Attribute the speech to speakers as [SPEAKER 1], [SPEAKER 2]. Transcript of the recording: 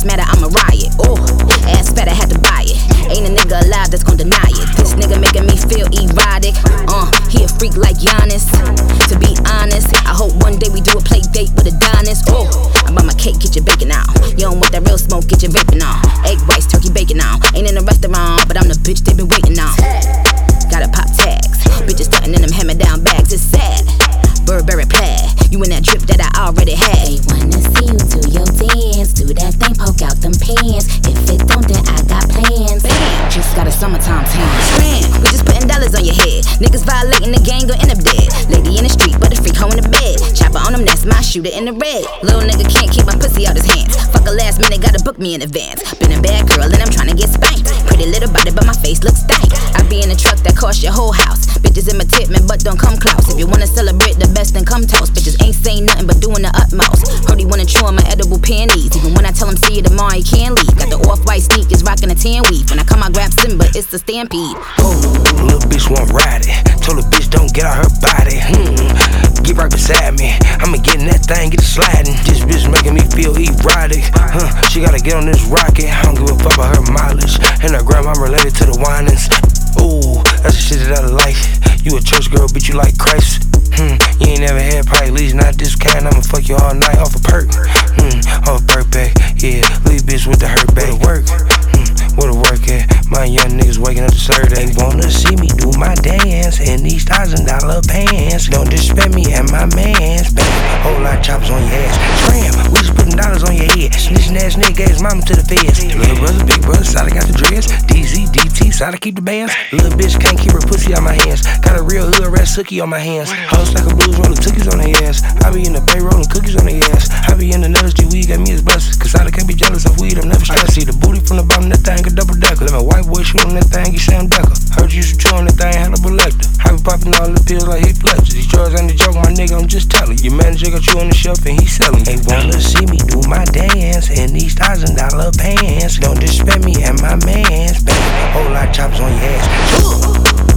[SPEAKER 1] matter, I'm a riot. Oh, ass fat, I had to buy it. Ain't a nigga alive that's gon' deny it. This nigga making me feel erotic. He a freak like Giannis. To be honest, I hope one day we do a play date with Adonis. Oh, I buy my cake, get your bacon out. You don't want that real smoke, get your vaping on. Egg whites, turkey bacon on. Ain't in a restaurant, but I'm the bitch they been waiting on. Gotta pop tags, bitches stuntin' in them hammer-down bags. It's sad, Burberry plaid. You in that drip that I already had.
[SPEAKER 2] They wanna see you do your dance, do that thing, poke out them pants. If it don't, then I got plans.
[SPEAKER 1] Bam, just got a summertime tan. Man, we just putting dollars on your head. Niggas violating the gang, gon' end up dead. Lady in the street, but a freak hoe in the bed. Chopper on them, that's my shooter in the red. Little nigga can't keep my pussy out his hands. Fuck a last minute, gotta book me in advance. Been a bad girl and I'm tryna get spanked. Pretty little body, but my face looks stank. I be in a truck that cost your whole house. Bitches imitate me, but don't come close. If you wanna celebrate the best, then come toast. Bitches ain't saying nothing but doing the utmost. Heard he wanna chew on my edible panties. Even when I tell him see you tomorrow, he can't leave. Got the off-white sneakers, rockin' a tan weave. When I come, I grab Simba, it's the stampede.
[SPEAKER 3] Oh, little bitch won't ride it. Told the bitch don't get out her body. Get right beside me. I'ma get in that thing, get it sliding. This bitch making me feel erotic. She gotta get on this rocket. I don't give a fuck about her mileage. And her grandma related to the Winans. Ooh, that's the shit that I like. You a church girl, bitch, you like Christ. You ain't never had probably least not this kind. I'ma fuck you all night off a perk. Off a perk back. Yeah, leave bitch with the hurt back. Where the work? Where the work at? My young niggas waking up to serve. They wanna see me do my dance in these $1,000 pants. Don't disrespect me and my mans. Baby, whole lot of choppers on your ass. Scram, we just putting dollars on your head. Snitching ass nigga gave his mama to the feds. Little brother, big brother, Sada got the dreads. DZ, DT, Sada keep the bands. Little bitch can't keep her pussy out my hands. Got a real hood rat sookie on my hands. Hoes like a blues rolling cookies on their ass. I be in the bay rolling cookies on their ass. I be in the nuts, G weed got me as blessed. Cause Sada can't be jealous of weed, I'm never stressed. See the booty from the bottom, that thing a double decker. Let my white boy shoot on that thing, you Sam Decker. Heard you used to chew on that thing, had a Lecter. I be popping all the pills like Heath Ledger. These drugs ain't a joke, my nigga, I'm just telling. Your manager got you on the shelf and he selling. They wanna see me do my dance in these $1,000 pants. Don't disrespect me and my mans. Baby, whole lot of choppers on your ass.